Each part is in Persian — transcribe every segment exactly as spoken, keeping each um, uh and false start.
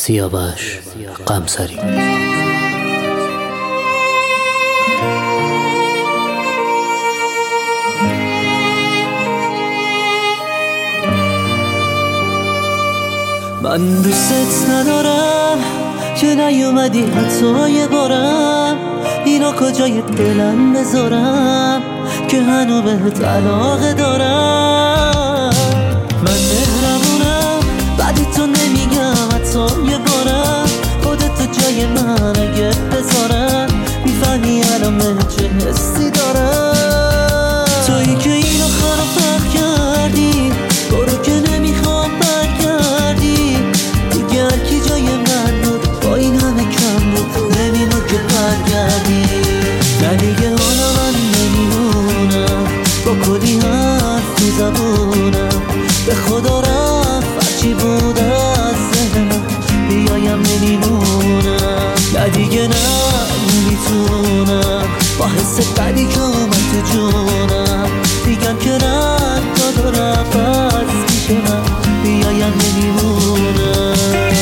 سیاوش قمصری. من دوستت ندارم که نیومدی حتی یه بارم، اینا کجای دلم بذارم که هنو بهت علاقه دارم. من مهربونم بعدی تو نمیگم حتی یه بارم، خودت جای من اگه بذارم میفهمی الان من چه حسی دارم. تویی که اینو خراب کردی، برو که نمیخوام برگردی دیگه. هرکی جای من بود با این همه کم بود، نمیمون که برگردی. نه دیگه حالا من نمیمونم با کلی حرف تو زبونم، به خدا رفت هرچی بود از ذهنم بیایم نمیمونم. نه دیگه نه نمیتونم با حس بدی که اومد تو جونم، دیگم که رد داد و رفت از پیش من بیایم نمیمونم.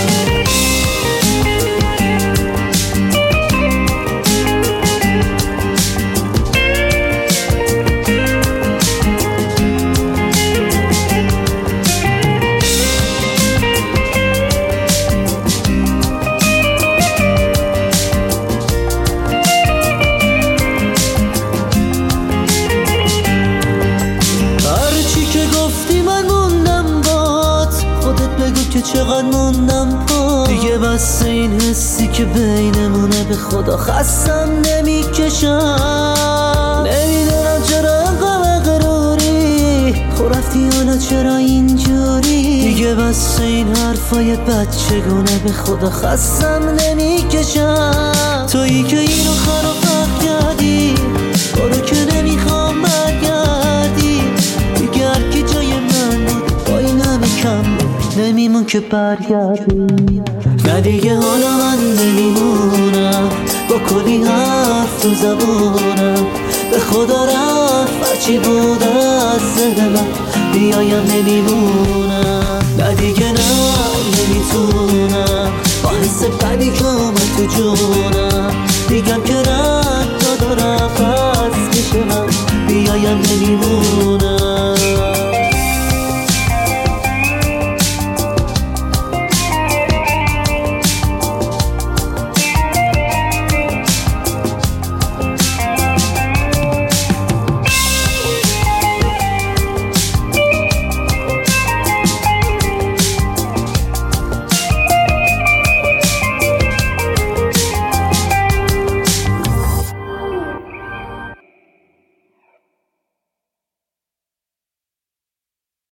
که چقدر موندم پا دیگه، بس این حسی که بینمونه به خدا خستم نمیکشم. نمیدونم چرا انقدر غروری خب رفتی حالا چرا اینجوری، دیگه بس این حرفای بچگونه به خدا خستم نمیکشم. تویی که اینو خراب کردی، برو که نمیخوام برگردی دیگه. هرکی جای من بود با این همه کم بود نمیمون که برگردی. نه دیگه حالا من نمیمونم با کلی حرف تو زبونم، به خدا رفت هرچی بود از ذهن من بیایم نمیمونم. نه دیگه نه نمیتونم با حس بدی که اومد تو جون